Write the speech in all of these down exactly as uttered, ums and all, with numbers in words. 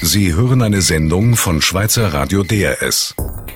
Sie hören eine Sendung von Schweizer Radio D R S.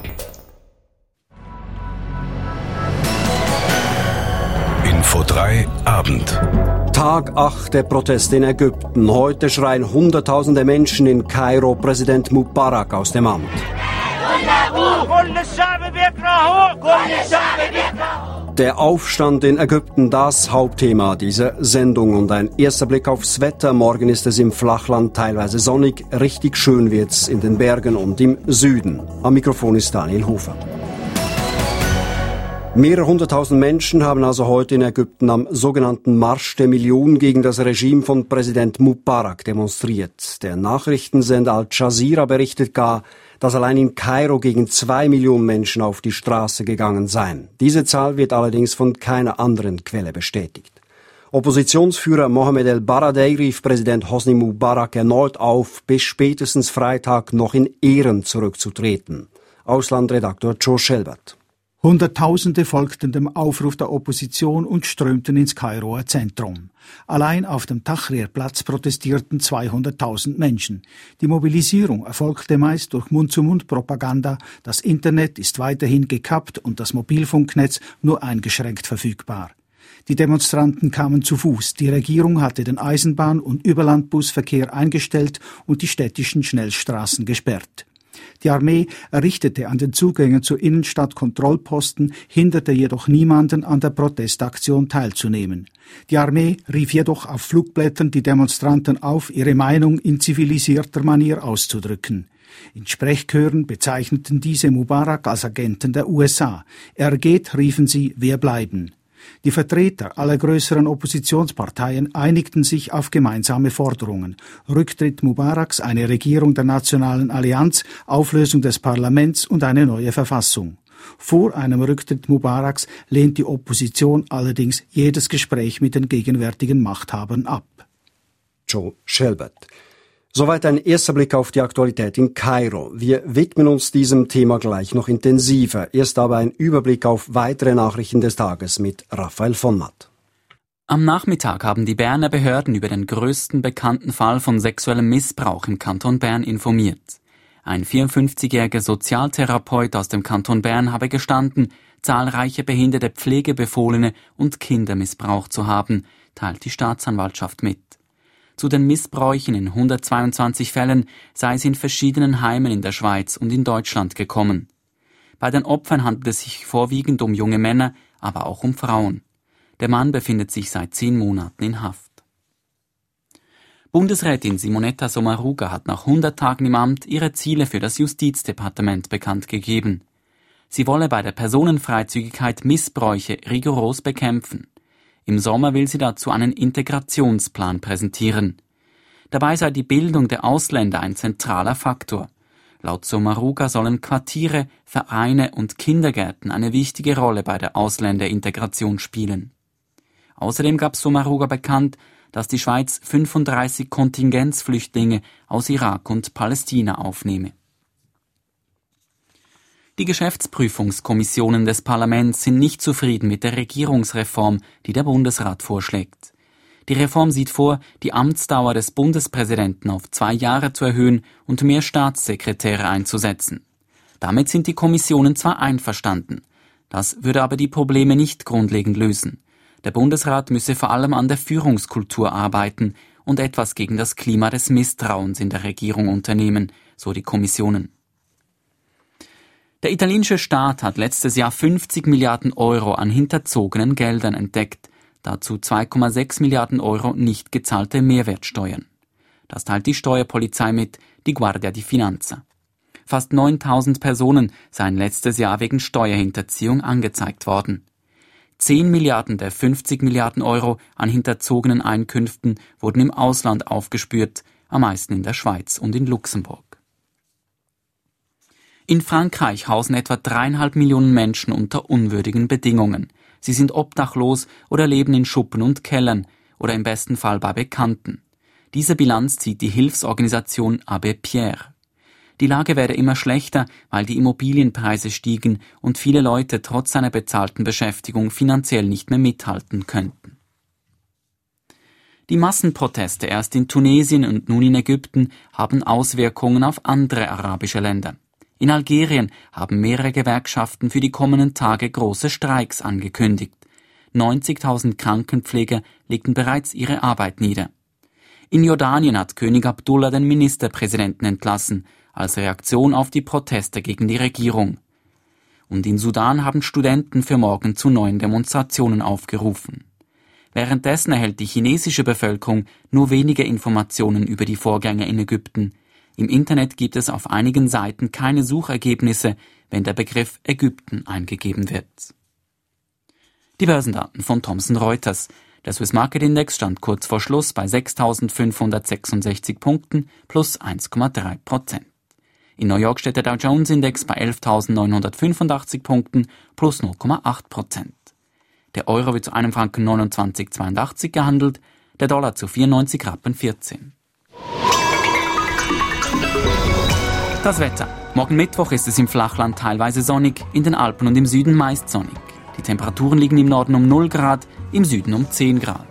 Info drei Abend. Tag acht der Proteste in Ägypten. Heute schreien Hunderttausende Menschen in Kairo Präsident Mubarak aus dem Amt. Der Aufstand in Ägypten, das Hauptthema dieser Sendung. Und ein erster Blick aufs Wetter. Morgen ist es im Flachland teilweise sonnig. Richtig schön wird's in den Bergen und im Süden. Am Mikrofon ist Daniel Hofer. Mehrere hunderttausend Menschen haben also heute in Ägypten am sogenannten Marsch der Million gegen das Regime von Präsident Mubarak demonstriert. Der Nachrichtensender Al Jazeera berichtet gar, dass allein in Kairo gegen zwei Millionen Menschen auf die Straße gegangen seien. Diese Zahl wird allerdings von keiner anderen Quelle bestätigt. Oppositionsführer Mohamed El-Baradei rief Präsident Hosni Mubarak erneut auf, bis spätestens Freitag noch in Ehren zurückzutreten. Auslandredaktor Joe Schelbert. Hunderttausende folgten dem Aufruf der Opposition und strömten ins Kairoer Zentrum. Allein auf dem Tahrir-Platz protestierten zweihunderttausend Menschen. Die Mobilisierung erfolgte meist durch Mund-zu-Mund-Propaganda. Das Internet ist weiterhin gekappt und das Mobilfunknetz nur eingeschränkt verfügbar. Die Demonstranten kamen zu Fuß. Die Regierung hatte den Eisenbahn- und Überlandbusverkehr eingestellt und die städtischen Schnellstraßen gesperrt. Die Armee errichtete an den Zugängen zur Innenstadt Kontrollposten, hinderte jedoch niemanden an der Protestaktion teilzunehmen. Die Armee rief jedoch auf Flugblättern die Demonstranten auf, ihre Meinung in zivilisierter Manier auszudrücken. In Sprechchören bezeichneten diese Mubarak als Agenten der U S A. Er geht, riefen sie, wir bleiben. Die Vertreter aller größeren Oppositionsparteien einigten sich auf gemeinsame Forderungen. Rücktritt Mubaraks, eine Regierung der Nationalen Allianz, Auflösung des Parlaments und eine neue Verfassung. Vor einem Rücktritt Mubaraks lehnt die Opposition allerdings jedes Gespräch mit den gegenwärtigen Machthabern ab. Joe Schelbert. Soweit ein erster Blick auf die Aktualität in Kairo. Wir widmen uns diesem Thema gleich noch intensiver. Erst aber ein Überblick auf weitere Nachrichten des Tages mit Raphael von Matt. Am Nachmittag haben die Berner Behörden über den größten bekannten Fall von sexuellem Missbrauch im Kanton Bern informiert. Ein vierundfünfzigjähriger Sozialtherapeut aus dem Kanton Bern habe gestanden, zahlreiche behinderte Pflegebefohlene und Kinder missbraucht zu haben, teilt die Staatsanwaltschaft mit. Zu den Missbräuchen in hundertzweiundzwanzig Fällen sei es in verschiedenen Heimen in der Schweiz und in Deutschland gekommen. Bei den Opfern handelt es sich vorwiegend um junge Männer, aber auch um Frauen. Der Mann befindet sich seit zehn Monaten in Haft. Bundesrätin Simonetta Sommaruga hat nach hundert Tagen im Amt ihre Ziele für das Justizdepartement bekannt gegeben. Sie wolle bei der Personenfreizügigkeit Missbräuche rigoros bekämpfen. Im Sommer will sie dazu einen Integrationsplan präsentieren. Dabei sei die Bildung der Ausländer ein zentraler Faktor. Laut Sommaruga sollen Quartiere, Vereine und Kindergärten eine wichtige Rolle bei der Ausländerintegration spielen. Außerdem gab Sommaruga bekannt, dass die Schweiz fünfunddreißig Kontingenzflüchtlinge aus Irak und Palästina aufnehme. Die Geschäftsprüfungskommissionen des Parlaments sind nicht zufrieden mit der Regierungsreform, die der Bundesrat vorschlägt. Die Reform sieht vor, die Amtsdauer des Bundespräsidenten auf zwei Jahre zu erhöhen und mehr Staatssekretäre einzusetzen. Damit sind die Kommissionen zwar einverstanden, das würde aber die Probleme nicht grundlegend lösen. Der Bundesrat müsse vor allem an der Führungskultur arbeiten und etwas gegen das Klima des Misstrauens in der Regierung unternehmen, so die Kommissionen. Der italienische Staat hat letztes Jahr fünfzig Milliarden Euro an hinterzogenen Geldern entdeckt, dazu zwei Komma sechs Milliarden Euro nicht gezahlte Mehrwertsteuern. Das teilt die Steuerpolizei mit, die Guardia di Finanza. Fast neuntausend Personen seien letztes Jahr wegen Steuerhinterziehung angezeigt worden. zehn Milliarden der fünfzig Milliarden Euro an hinterzogenen Einkünften wurden im Ausland aufgespürt, am meisten in der Schweiz und in Luxemburg. In Frankreich hausen etwa dreieinhalb Millionen Menschen unter unwürdigen Bedingungen. Sie sind obdachlos oder leben in Schuppen und Kellern oder im besten Fall bei Bekannten. Diese Bilanz zieht die Hilfsorganisation Abbé Pierre. Die Lage werde immer schlechter, weil die Immobilienpreise stiegen und viele Leute trotz einer bezahlten Beschäftigung finanziell nicht mehr mithalten könnten. Die Massenproteste erst in Tunesien und nun in Ägypten haben Auswirkungen auf andere arabische Länder. In Algerien haben mehrere Gewerkschaften für die kommenden Tage große Streiks angekündigt. neunzigtausend Krankenpfleger legten bereits ihre Arbeit nieder. In Jordanien hat König Abdullah den Ministerpräsidenten entlassen, als Reaktion auf die Proteste gegen die Regierung. Und in Sudan haben Studenten für morgen zu neuen Demonstrationen aufgerufen. Währenddessen erhält die chinesische Bevölkerung nur wenige Informationen über die Vorgänge in Ägypten. Im Internet gibt es auf einigen Seiten keine Suchergebnisse, wenn der Begriff Ägypten eingegeben wird. Die Börsendaten von Thomson Reuters. Der Swiss Market Index stand kurz vor Schluss bei sechstausendfünfhundertsechsundsechzig Punkten plus eins Komma drei Prozent. In New York steht der Dow Jones Index bei elftausendneunhundertfünfundachtzig Punkten plus null Komma acht Prozent. Der Euro wird zu einem Franken neunundzwanzig Komma zweiundachtzig gehandelt, der Dollar zu vierundneunzig Rappen vierzehn. Das Wetter. Morgen Mittwoch ist es im Flachland teilweise sonnig, in den Alpen und im Süden meist sonnig. Die Temperaturen liegen im Norden um null Grad, im Süden um zehn Grad.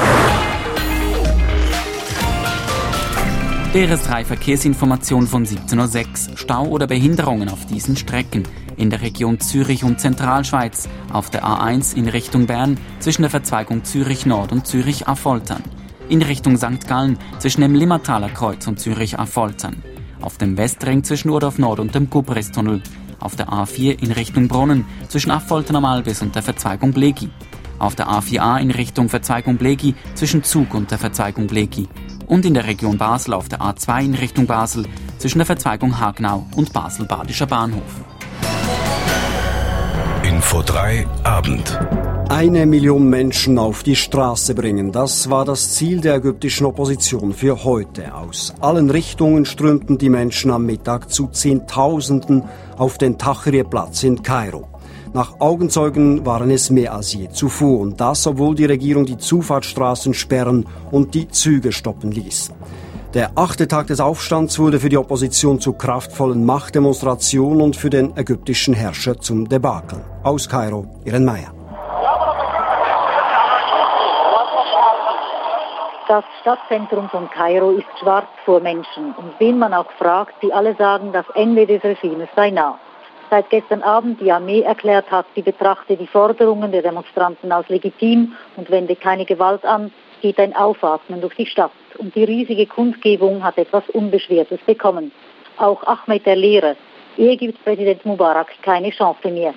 D R S drei Verkehrsinformation von siebzehn Uhr sechs. Stau oder Behinderungen auf diesen Strecken. In der Region Zürich und Zentralschweiz. Auf der A eins in Richtung Bern zwischen der Verzweigung Zürich Nord und Zürich Affoltern. In Richtung Sankt Gallen zwischen dem Limmertaler Kreuz und Zürich Affoltern. Auf dem Westring zwischen Urdorf Nord und dem Kupristunnel. Auf der A vier in Richtung Brunnen zwischen Affoltern am Albis und der Verzweigung Blegi. Auf der A vier A in Richtung Verzweigung Blegi zwischen Zug und der Verzweigung Blegi. Und in der Region Basel auf der A zwei in Richtung Basel zwischen der Verzweigung Hagnau und Basel-Badischer Bahnhof. Info drei Abend. Eine Million Menschen auf die Straße bringen, das war das Ziel der ägyptischen Opposition für heute. Aus allen Richtungen strömten die Menschen am Mittag zu Zehntausenden auf den Tahrir-Platz in Kairo. Nach Augenzeugen waren es mehr als je zuvor, und das, obwohl die Regierung die Zufahrtsstraßen sperren und die Züge stoppen ließ. Der achte Tag des Aufstands wurde für die Opposition zur kraftvollen Machtdemonstration und für den ägyptischen Herrscher zum Debakel. Aus Kairo, Irene Meyer. Das Stadtzentrum von Kairo ist schwarz vor Menschen. Und wen man auch fragt, sie alle sagen, das Ende des Regimes sei nah. Seit gestern Abend die Armee erklärt hat, sie betrachte die Forderungen der Demonstranten als legitim und wende keine Gewalt an, geht ein Aufatmen durch die Stadt. Und die riesige Kundgebung hat etwas Unbeschwertes bekommen. Auch Ahmed der Lehrer. Ehe gibt Präsident Mubarak keine Chance mehr.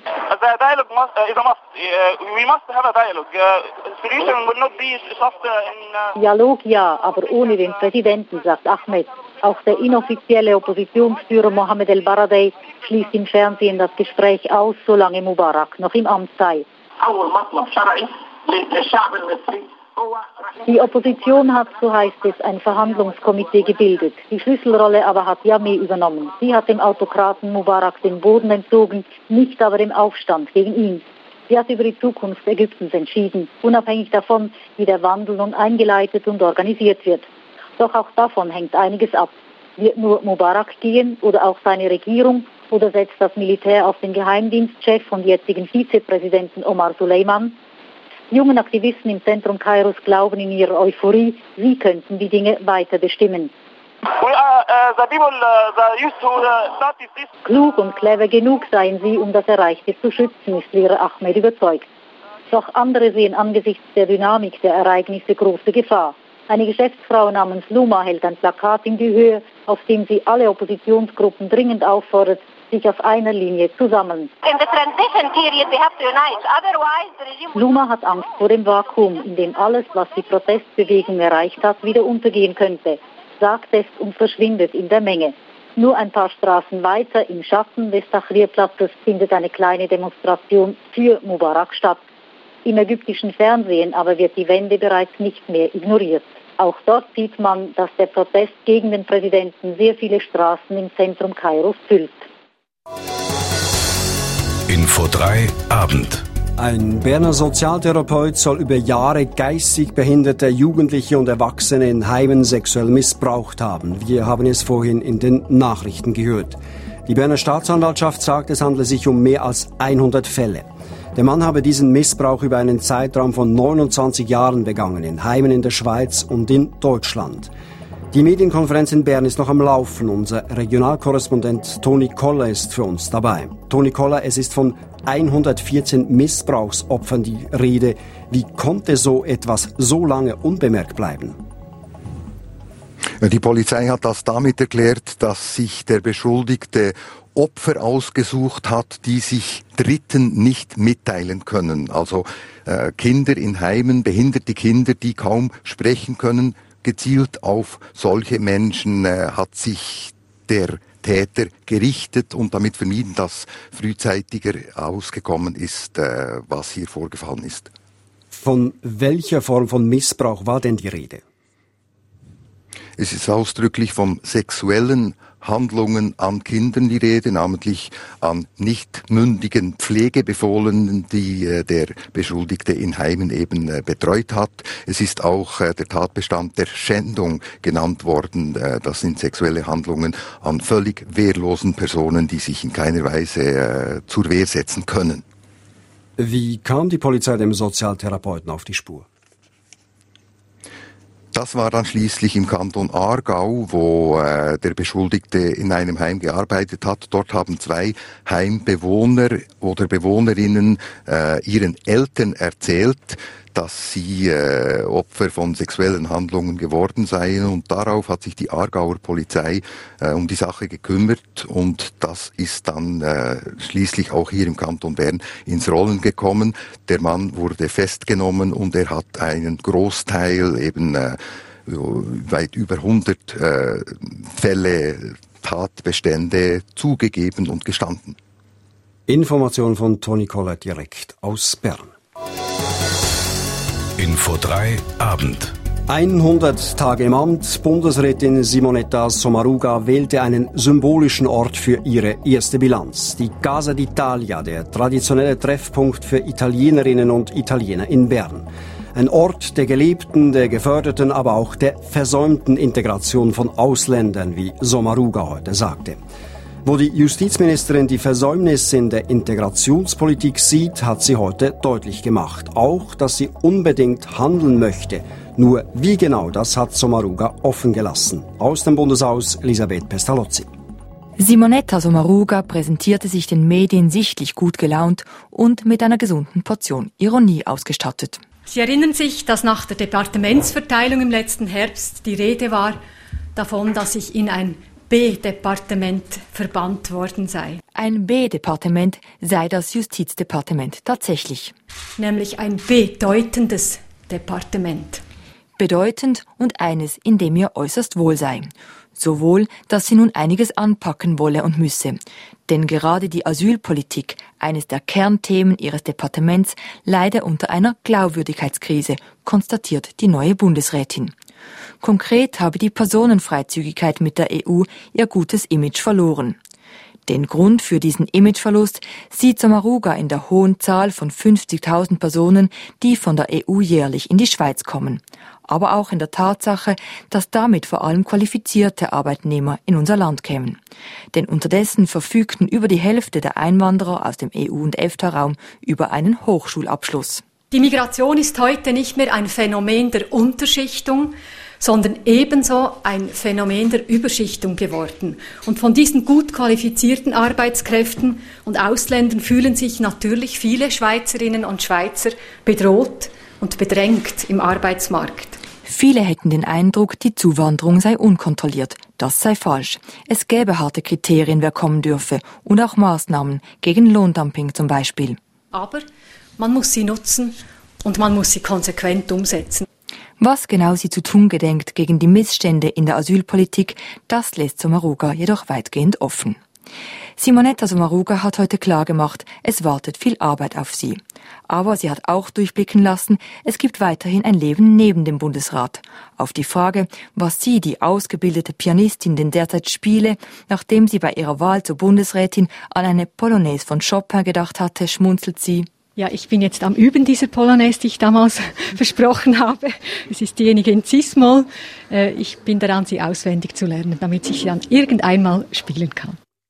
Dialog ja, aber ohne den Präsidenten, sagt Ahmed. Auch der inoffizielle Oppositionsführer Mohammed El-Baradei schließt im Fernsehen das Gespräch aus, solange Mubarak noch im Amt sei. Die Opposition hat, so heißt es, ein Verhandlungskomitee gebildet. Die Schlüsselrolle aber hat die Armee übernommen. Sie hat dem Autokraten Mubarak den Boden entzogen, nicht aber dem Aufstand gegen ihn. Sie hat über die Zukunft Ägyptens entschieden, unabhängig davon, wie der Wandel nun eingeleitet und organisiert wird. Doch auch davon hängt einiges ab. Wird nur Mubarak gehen oder auch seine Regierung, oder setzt das Militär auf den Geheimdienstchef und jetzigen Vizepräsidenten Omar Suleiman? Die jungen Aktivisten im Zentrum Kairos glauben in ihrer Euphorie, sie könnten die Dinge weiter bestimmen. Klug und clever genug seien sie, um das Erreichte zu schützen, ist Lehrer Ahmed überzeugt. Doch andere sehen angesichts der Dynamik der Ereignisse große Gefahr. Eine Geschäftsfrau namens Luma hält ein Plakat in die Höhe, auf dem sie alle Oppositionsgruppen dringend auffordert, sich auf einer Linie zu sammeln. Luma hat Angst vor dem Vakuum, in dem alles, was die Protestbewegung erreicht hat, wieder untergehen könnte, sagt es und verschwindet in der Menge. Nur ein paar Straßen weiter, im Schatten des Tahrir-Platzes, findet eine kleine Demonstration für Mubarak statt. Im ägyptischen Fernsehen aber wird die Wende bereits nicht mehr ignoriert. Auch dort sieht man, dass der Protest gegen den Präsidenten sehr viele Straßen im Zentrum Kairos füllt. Info drei Abend. Ein Berner Sozialtherapeut soll über Jahre geistig behinderte Jugendliche und Erwachsene in Heimen sexuell missbraucht haben. Wir haben es vorhin in den Nachrichten gehört. Die Berner Staatsanwaltschaft sagt, es handle sich um mehr als hundert Fälle. Der Mann habe diesen Missbrauch über einen Zeitraum von neunundzwanzig Jahren begangen, in Heimen in der Schweiz und in Deutschland. Die Medienkonferenz in Bern ist noch am Laufen. Unser Regionalkorrespondent Toni Koller ist für uns dabei. Toni Koller, es ist von hundertvierzehn Missbrauchsopfern die Rede. Wie konnte so etwas so lange unbemerkt bleiben? Die Polizei hat das damit erklärt, dass sich der Beschuldigte Opfer ausgesucht hat, die sich Dritten nicht mitteilen können. Also äh, Kinder in Heimen, behinderte Kinder, die kaum sprechen können. Gezielt auf solche Menschen äh, hat sich der Täter gerichtet und damit vermieden, dass frühzeitiger ausgekommen ist, äh, was hier vorgefallen ist. Von welcher Form von Missbrauch war denn die Rede? Es ist ausdrücklich von sexuellen Handlungen an Kindern die Rede, namentlich an nicht mündigen Pflegebefohlenen, die äh, der Beschuldigte in Heimen eben äh, betreut hat. Es ist auch äh, der Tatbestand der Schändung genannt worden. Äh, das sind sexuelle Handlungen an völlig wehrlosen Personen, die sich in keiner Weise äh, zur Wehr setzen können. Wie kam die Polizei dem Sozialtherapeuten auf die Spur? Das war dann schließlich im Kanton Aargau, wo äh, der Beschuldigte in einem Heim gearbeitet hat. Dort haben zwei Heimbewohner oder Bewohnerinnen äh, ihren Eltern erzählt, dass sie äh, Opfer von sexuellen Handlungen geworden seien. Und darauf hat sich die Aargauer Polizei äh, um die Sache gekümmert. Und das ist dann äh, schließlich auch hier im Kanton Bern ins Rollen gekommen. Der Mann wurde festgenommen und er hat einen Großteil, eben äh, weit über hundert äh, Fälle, Tatbestände zugegeben und gestanden. Information von Toni Koller direkt aus Bern. Info drei Abend. hundert Tage im Amt. Bundesrätin Simonetta Sommaruga wählte einen symbolischen Ort für ihre erste Bilanz. Die Casa d'Italia, der traditionelle Treffpunkt für Italienerinnen und Italiener in Bern. Ein Ort der gelebten, der geförderten, aber auch der versäumten Integration von Ausländern, wie Sommaruga heute sagte. Wo die Justizministerin die Versäumnisse in der Integrationspolitik sieht, hat sie heute deutlich gemacht. Auch, dass sie unbedingt handeln möchte. Nur wie genau, das hat Sommaruga offen gelassen. Aus dem Bundeshaus Elisabeth Pestalozzi. Simonetta Sommaruga präsentierte sich den Medien sichtlich gut gelaunt und mit einer gesunden Portion Ironie ausgestattet. Sie erinnern sich, dass nach der Departementsverteilung im letzten Herbst die Rede war davon, dass ich in ein B-Departement verbannt worden sei. Ein B-Departement sei das Justizdepartement tatsächlich. Nämlich ein bedeutendes Departement. Bedeutend und eines, in dem ihr äußerst wohl sei. So wohl, dass sie nun einiges anpacken wolle und müsse. Denn gerade die Asylpolitik, eines der Kernthemen ihres Departements, leide unter einer Glaubwürdigkeitskrise, konstatiert die neue Bundesrätin. Konkret habe die Personenfreizügigkeit mit der E U ihr gutes Image verloren. Den Grund für diesen Imageverlust sieht Sommaruga in der hohen Zahl von fünfzigtausend Personen, die von der E U jährlich in die Schweiz kommen. Aber auch in der Tatsache, dass damit vor allem qualifizierte Arbeitnehmer in unser Land kämen. Denn unterdessen verfügten über die Hälfte der Einwanderer aus dem E U- und EFTA-Raum über einen Hochschulabschluss. Die Migration ist heute nicht mehr ein Phänomen der Unterschichtung, sondern ebenso ein Phänomen der Überschichtung geworden. Und von diesen gut qualifizierten Arbeitskräften und Ausländern fühlen sich natürlich viele Schweizerinnen und Schweizer bedroht und bedrängt im Arbeitsmarkt. Viele hätten den Eindruck, die Zuwanderung sei unkontrolliert. Das sei falsch. Es gäbe harte Kriterien, wer kommen dürfe, und auch Maßnahmen gegen Lohndumping zum Beispiel. Aber man muss sie nutzen und man muss sie konsequent umsetzen. Was genau sie zu tun gedenkt gegen die Missstände in der Asylpolitik, das lässt Sommaruga jedoch weitgehend offen. Simonetta Sommaruga hat heute klargemacht, es wartet viel Arbeit auf sie. Aber sie hat auch durchblicken lassen, es gibt weiterhin ein Leben neben dem Bundesrat. Auf die Frage, was sie, die ausgebildete Pianistin, denn derzeit spiele, nachdem sie bei ihrer Wahl zur Bundesrätin an eine Polonaise von Chopin gedacht hatte, schmunzelt sie: Ja, ich bin jetzt am Üben dieser Polonaise, die ich damals versprochen habe. Es ist diejenige in Cis-Moll. Ich bin daran, sie auswendig zu lernen, damit ich sie dann irgendeinmal spielen kann.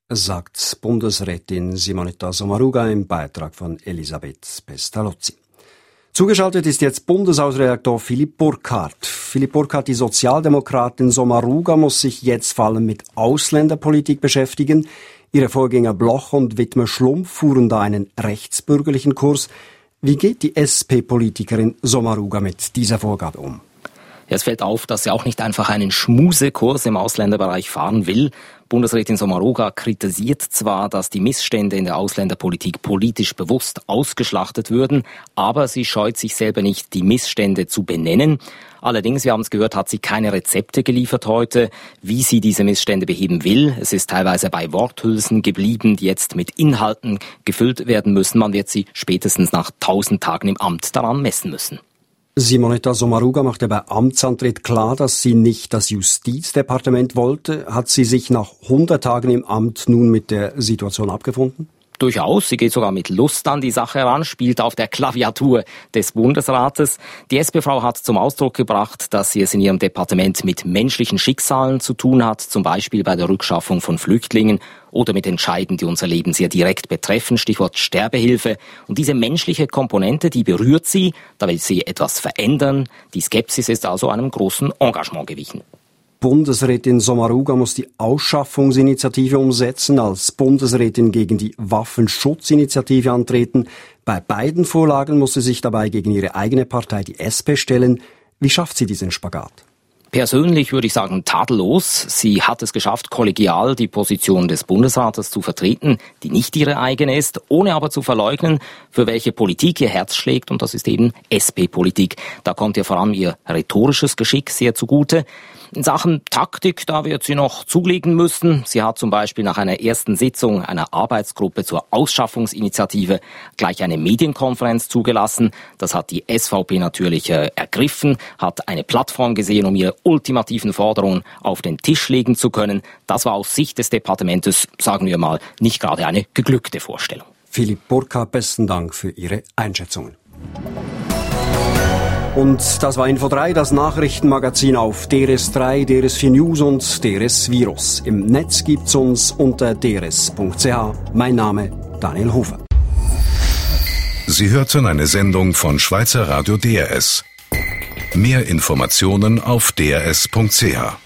sagt Bundesrätin Simonetta Sommaruga im Beitrag von Elisabeth Pestalozzi. Zugeschaltet ist jetzt Bundeshausredaktor Philipp Burkhardt. Philipp Burkhardt, die Sozialdemokratin Sommaruga muss sich jetzt vor allem mit Ausländerpolitik beschäftigen. Ihre Vorgänger Bloch und Widmer Schlumpf fuhren da einen rechtsbürgerlichen Kurs. Wie geht die S P-Politikerin Sommaruga mit dieser Vorgabe um? Ja, es fällt auf, dass sie auch nicht einfach einen Schmusekurs im Ausländerbereich fahren will. Bundesrätin Sommaruga kritisiert zwar, dass die Missstände in der Ausländerpolitik politisch bewusst ausgeschlachtet würden, aber sie scheut sich selber nicht, die Missstände zu benennen. Allerdings, wir haben es gehört, hat sie keine Rezepte geliefert heute, wie sie diese Missstände beheben will. Es ist teilweise bei Worthülsen geblieben, die jetzt mit Inhalten gefüllt werden müssen. Man wird sie spätestens nach tausend Tagen im Amt daran messen müssen. Simonetta Sommaruga machte bei Amtsantritt klar, dass sie nicht das Justizdepartement wollte. Hat sie sich nach hundert Tagen im Amt nun mit der Situation abgefunden? Durchaus, sie geht sogar mit Lust an die Sache heran, spielt auf der Klaviatur des Bundesrates. Die S P-Frau hat zum Ausdruck gebracht, dass sie es in ihrem Departement mit menschlichen Schicksalen zu tun hat, zum Beispiel bei der Rückschaffung von Flüchtlingen oder mit Entscheiden, die unser Leben sehr direkt betreffen, Stichwort Sterbehilfe. Und diese menschliche Komponente, die berührt sie, da will sie etwas verändern. Die Skepsis ist also einem großen Engagement gewichen. Bundesrätin Sommaruga muss die Ausschaffungsinitiative umsetzen, als Bundesrätin gegen die Waffenschutzinitiative antreten. Bei beiden Vorlagen muss sie sich dabei gegen ihre eigene Partei, die S P, stellen. Wie schafft sie diesen Spagat? Persönlich würde ich sagen, tadellos. Sie hat es geschafft, kollegial die Position des Bundesrates zu vertreten, die nicht ihre eigene ist, ohne aber zu verleugnen, für welche Politik ihr Herz schlägt, und das ist eben S P-Politik. Da kommt ihr vor allem ihr rhetorisches Geschick sehr zugute. In Sachen Taktik, da wird sie noch zulegen müssen. Sie hat zum Beispiel nach einer ersten Sitzung einer Arbeitsgruppe zur Ausschaffungsinitiative gleich eine Medienkonferenz zugelassen. Das hat die S V P natürlich äh, ergriffen, hat eine Plattform gesehen, um ihre ultimativen Forderungen auf den Tisch legen zu können. Das war aus Sicht des Departementes, sagen wir mal, nicht gerade eine geglückte Vorstellung. Philipp Burkhardt, besten Dank für Ihre Einschätzungen. Und das war Info drei, das Nachrichtenmagazin auf D R S drei, D R S vier News und D R S Virus. Im Netz gibt's uns unter d r s punkt c h. Mein Name Daniel Hofer. Sie hörten eine Sendung von Schweizer Radio D R S. Mehr Informationen auf d r s punkt c h.